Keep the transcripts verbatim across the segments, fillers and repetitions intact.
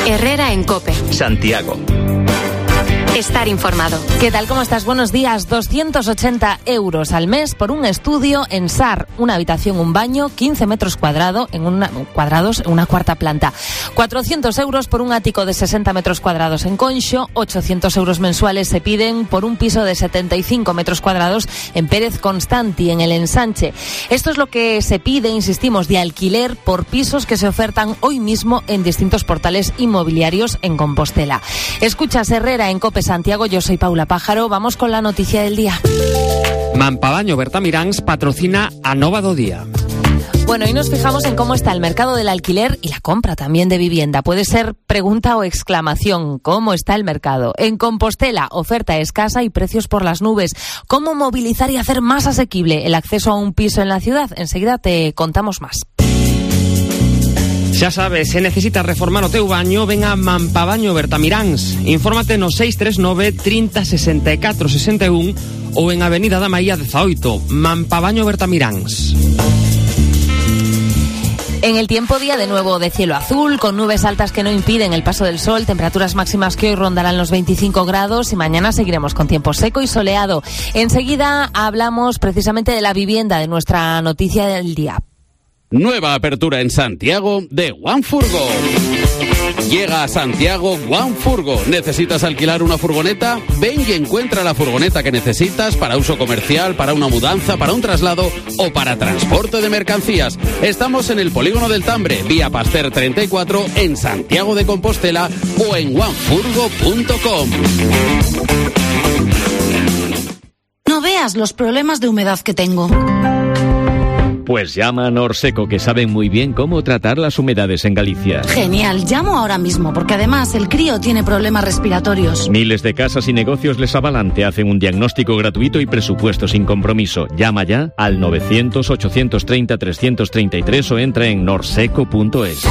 Herrera en COPE. Santiago. Estar informado. ¿Qué tal? ¿Cómo estás? Buenos días. doscientos ochenta euros al mes por un estudio en S A R. Una habitación, un baño, quince metros cuadrado, en una, cuadrados en una cuarta planta. cuatrocientos euros por un ático de sesenta metros cuadrados en Conxo. ochocientos euros mensuales se piden por un piso de setenta y cinco metros cuadrados en Pérez Constanti, en el Ensanche. Esto es lo que se pide, insistimos, de alquiler por pisos que se ofertan hoy mismo en distintos portales inmobiliarios en Compostela. Escuchas Herrera en COPE Santiago, yo soy Paula Pájaro. Vamos con la noticia del día. Mampavaño Bertamiráns patrocina a Nova do Día. Bueno, y nos fijamos en cómo está el mercado del alquiler y la compra también de vivienda. Puede ser pregunta o exclamación. ¿Cómo está el mercado? En Compostela, oferta escasa y precios por las nubes. ¿Cómo movilizar y hacer más asequible el acceso a un piso en la ciudad? Enseguida te contamos más. Xa sabes, se necesitas reformar o teu baño, ven a Mampavaño Bertamiráns. Infórmate no seis tres nove, trinta, sesenta e catro, sesenta e un ou en Avenida da Maía dezaoito. Mampavaño Bertamiráns. En el tiempo, día de nuevo de cielo azul, con nubes altas que no impiden el paso del sol, temperaturas máximas que hoy rondarán los veinticinco grados y mañana seguiremos con tiempo seco y soleado. Enseguida hablamos precisamente de la vivienda, de nuestra noticia del día. Nueva apertura en Santiago de OneFurgo. Llega a Santiago OneFurgo. ¿Necesitas alquilar una furgoneta? Ven y encuentra la furgoneta que necesitas para uso comercial, para una mudanza, para un traslado o para transporte de mercancías. Estamos en el Polígono del Tambre, vía Pasteur treinta y cuatro, en Santiago de Compostela o en onefurgo punto com. No veas los problemas de humedad que tengo. Pues llama a Norseco, que saben muy bien cómo tratar las humedades en Galicia. Genial, llamo ahora mismo, porque además el crío tiene problemas respiratorios. Miles de casas y negocios les avalan, te hacen un diagnóstico gratuito y presupuesto sin compromiso. Llama ya al novecientos, ochocientos treinta, trescientos treinta y tres o entra en norseco punto es.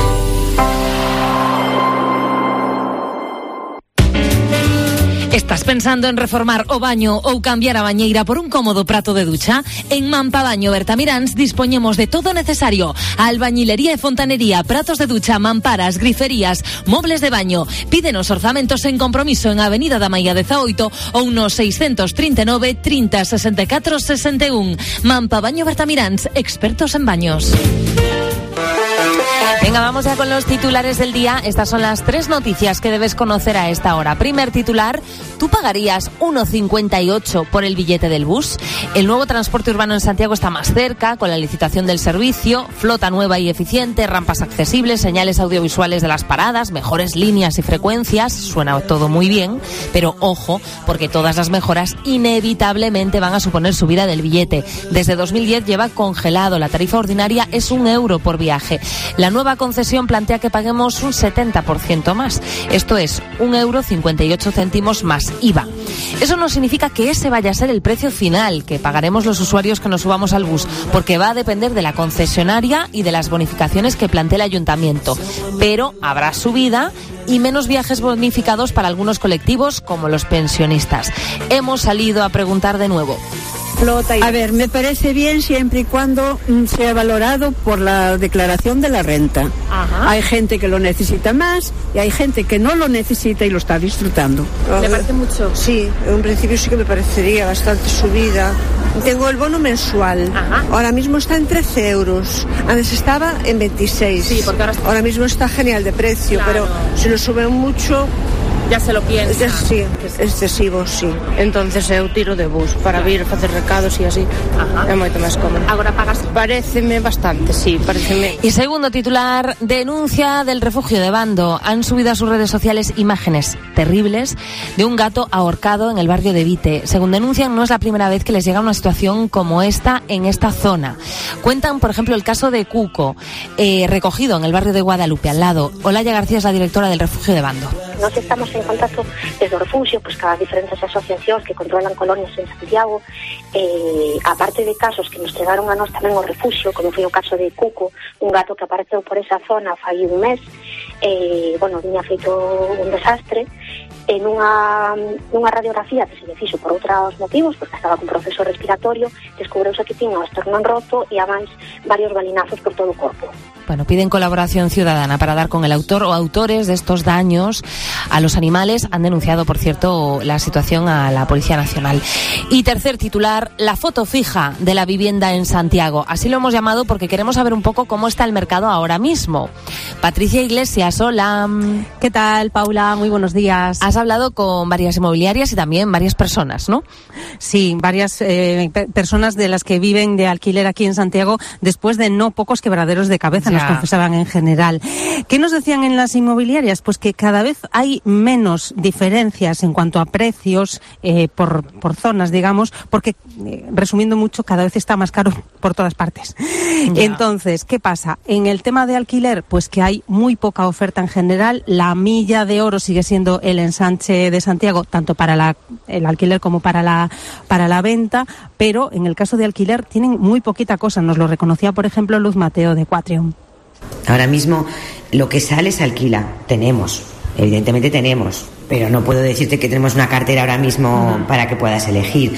¿Estás pensando en reformar o baño ou cambiar a bañeira por un cómodo prato de ducha? En Mampavaño Bertamiráns dispoñemos de todo necesario: albañilería e fontanería, pratos de ducha, mamparas, griferías, mobles de baño. Pídenos orzamentos en compromiso en Avenida da Maía dezaoito ou no seiscentos trinta e nove, trinta, sesenta e catro, sesenta e un. Mampavaño Bertamiráns, expertos en baños. Venga, vamos ya con los titulares del día. Estas son las tres noticias que debes conocer a esta hora. Primer titular: ¿tú pagarías uno cincuenta y ocho por el billete del bus? El nuevo transporte urbano en Santiago está más cerca, con la licitación del servicio, flota nueva y eficiente, rampas accesibles, señales audiovisuales de las paradas, mejores líneas y frecuencias. Suena todo muy bien, pero ojo, porque todas las mejoras inevitablemente van a suponer subida del billete. Desde dos mil diez lleva congelado. La tarifa ordinaria es un euro por viaje. La nueva concesión plantea que paguemos un setenta por ciento más. Esto es un euro cincuenta y ocho céntimos más I V A. Eso no significa que ese vaya a ser el precio final que pagaremos los usuarios que nos subamos al bus, porque va a depender de la concesionaria y de las bonificaciones que plantee el ayuntamiento. Pero habrá subida y menos viajes bonificados para algunos colectivos, como los pensionistas. Hemos salido a preguntar de nuevo. A ver, me parece bien siempre y cuando sea valorado por la declaración de la renta. Ajá. Hay gente que lo necesita más y hay gente que no lo necesita y lo está disfrutando. ¿Le parece mucho? Sí, en un principio sí que me parecería bastante subida. Tengo el bono mensual. Ajá. Ahora mismo está en trece euros. Antes estaba en veintiséis. Sí, porque ahora, está... ahora mismo está genial de precio, claro. Pero si lo suben mucho... Ya se lo piensa. Sí, excesivo, sí. Entonces eu tiro de bus para vir facer recados e así. Ajá. É moito máis cómodo. Agora pagas? Paréceme bastante, sí, paréceme. Y segundo titular: denuncia del refugio de Bando. Han subido a sus redes sociales imágenes terribles de un gato ahorcado en el barrio de Vite. Según denuncian, no es la primera vez que les llega una situación como esta en esta zona. Cuentan, por ejemplo, el caso de Cuco, eh, recogido en el barrio de Guadalupe, al lado. Olaya García es la directora del refugio de Bando. Nos estamos en contacto desde o refugio, pois cada diferentes asociacións que controlan colonias en Santiago, eh, aparte de casos que nos chegaron a nós tamén o refugio, como foi o caso de Cuco, un gato que apareceu por esa zona fai un mes, eh, bueno, viña feito un desastre, E nunha, nunha radiografía que se lle fixo por outros motivos, porque estaba con proceso respiratorio, descubreuse que tiña o esternón roto e ademais varios balinazos por todo o corpo. Bueno, piden colaboración ciudadana para dar con el autor o autores de estos daños a los animales. Han denunciado, por cierto, la situación a la Policía Nacional. Y tercer titular, la foto fija de la vivienda en Santiago. Así lo hemos llamado porque queremos saber un poco cómo está el mercado ahora mismo. Patricia Iglesias, hola. ¿Qué tal, Paula? Muy buenos días. Has hablado con varias inmobiliarias y también varias personas, ¿no? Sí, varias eh, personas de las que viven de alquiler aquí en Santiago después de no pocos quebraderos de cabeza. Ya. Nos confesaban en general. ¿Qué nos decían en las inmobiliarias? Pues que cada vez hay menos diferencias en cuanto a precios eh, por, por zonas, digamos, porque, eh, resumiendo mucho, cada vez está más caro por todas partes. Ya. Entonces, ¿qué pasa? En el tema de alquiler, pues que hay muy poca oferta en general. La milla de oro sigue siendo el ensanche de Santiago, tanto para la, el alquiler como para la, para la venta, pero en el caso de alquiler tienen muy poquita cosa. Nos lo reconocía, por ejemplo, Luz Mateo de Quatrium. Ahora mismo lo que sale se alquila. Tenemos, evidentemente tenemos, pero no puedo decirte que tenemos una cartera ahora mismo uh-huh. para que puedas elegir.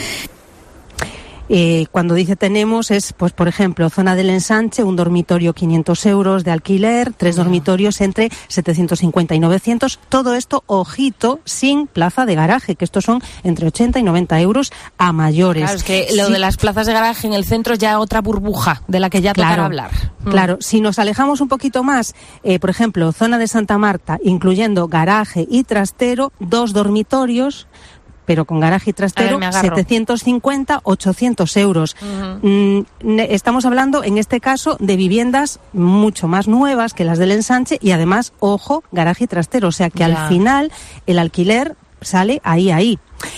Eh, cuando dice tenemos es, pues por ejemplo, zona del ensanche, un dormitorio quinientos euros de alquiler, tres dormitorios entre setecientos cincuenta y novecientos, todo esto, ojito, sin plaza de garaje, que estos son entre ochenta y noventa euros a mayores. Claro, es que lo sí. de las plazas de garaje en el centro es ya otra burbuja de la que ya claro, tocará hablar. Claro, mm. si nos alejamos un poquito más, eh, por ejemplo, zona de Santa Marta, incluyendo garaje y trastero, dos dormitorios, pero con garaje y trastero, ver, setecientos cincuenta, ochocientos euros. Uh-huh. Mm, estamos hablando, en este caso, de viviendas mucho más nuevas que las del ensanche y además, ojo, garaje y trastero. O sea que ya. al final el alquiler sale ahí, ahí.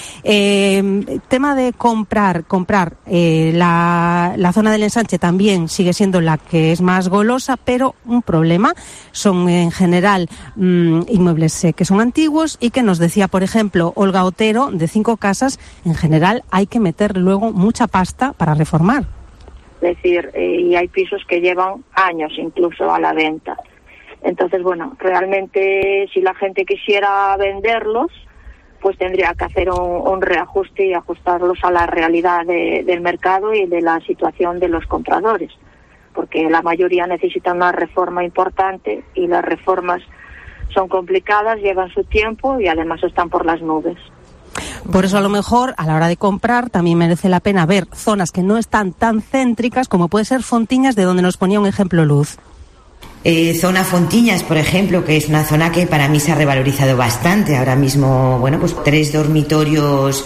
Eh, tema de comprar, comprar eh, la, la zona del ensanche también sigue siendo la que es más golosa, pero un problema son en general mmm, inmuebles eh, que son antiguos y que nos decía, por ejemplo, Olga Otero, de Cinco Casas, en general hay que meter luego mucha pasta para reformar. Es decir, eh, y hay pisos que llevan años incluso a la venta. Entonces, bueno, realmente si la gente quisiera venderlos, pues tendría que hacer un, un reajuste y ajustarlos a la realidad de, del mercado y de la situación de los compradores, porque la mayoría necesita una reforma importante y las reformas son complicadas, llevan su tiempo y además están por las nubes. Por eso a lo mejor a la hora de comprar también merece la pena ver zonas que no están tan céntricas como puede ser Fontiñas, de donde nos ponía un ejemplo Luz. Eh, zona Fontiñas, por ejemplo, que es una zona que para mí se ha revalorizado bastante. Ahora mismo, bueno, pues tres dormitorios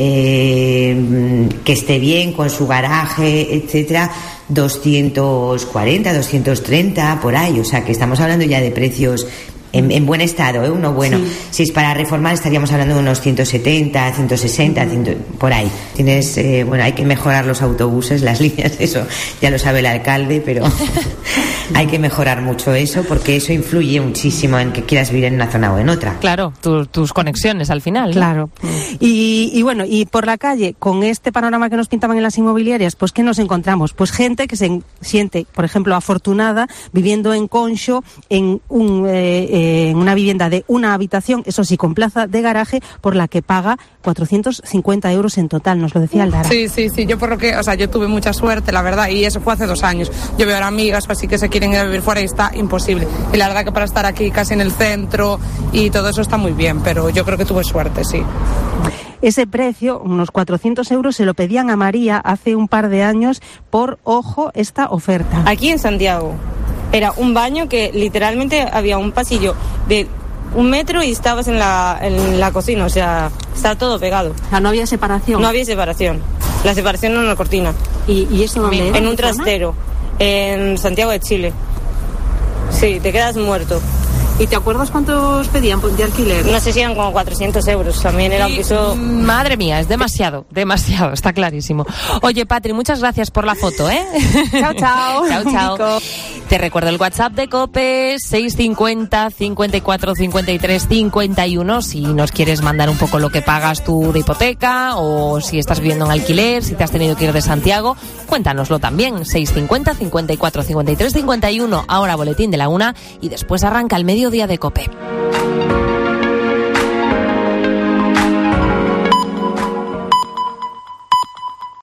eh, que esté bien, con su garaje, etcétera, doscientos cuarenta, doscientos treinta, por ahí. O sea, que estamos hablando ya de precios en, en buen estado, ¿eh? Uno bueno. Sí. Si es para reformar, estaríamos hablando de unos ciento setenta, ciento sesenta, cien, por ahí. Tienes, eh, bueno, hay que mejorar los autobuses, las líneas, eso ya lo sabe el alcalde, pero hay que mejorar mucho eso, porque eso influye muchísimo en que quieras vivir en una zona o en otra. Claro, tu, tus conexiones al final, ¿no? Claro. Y, y bueno, y por la calle, con este panorama que nos pintaban en las inmobiliarias, pues ¿qué nos encontramos? Pues gente que se siente, por ejemplo, afortunada, viviendo en Conxo, en un eh, eh, en una vivienda de una habitación, eso sí, con plaza de garaje, por la que paga cuatrocientos cincuenta euros en total, nos lo decía Aldara. Sí, sí, sí, yo por lo que, o sea, yo tuve mucha suerte, la verdad, y eso fue hace dos años. Yo veo ahora amigas así que se quieren ir a vivir fuera y está imposible. Y la verdad que para estar aquí casi en el centro y todo eso está muy bien, pero yo creo que tuve suerte, sí. Ese precio, unos cuatrocientos euros, se lo pedían a María hace un par de años por, ojo, esta oferta. Aquí en Santiago era un baño que literalmente había un pasillo de un metro y estabas en la, en la cocina, o sea, estaba todo pegado. O sea, no había separación. No había separación. La separación era en la cortina. ¿Y, y eso dónde era? En un trastero, en Santiago de Chile. Sí, te quedas muerto. ¿Y te acuerdas cuántos pedían de alquiler? No sé si eran como cuatrocientos euros. También era un piso... Madre mía, es demasiado, demasiado, está clarísimo. Oye, Patri, muchas gracias por la foto, ¿eh? Chao, chao. Chao, chao. Te recuerdo el WhatsApp de COPE, seis cincuenta, cincuenta y cuatro, cincuenta y tres, cincuenta y uno, si nos quieres mandar un poco lo que pagas tú de hipoteca, o si estás viviendo en alquiler, si te has tenido que ir de Santiago, cuéntanoslo también. seis cincuenta, cincuenta y cuatro, cincuenta y tres, cincuenta y uno. Ahora boletín de la una y después arranca el mediodía de COPE.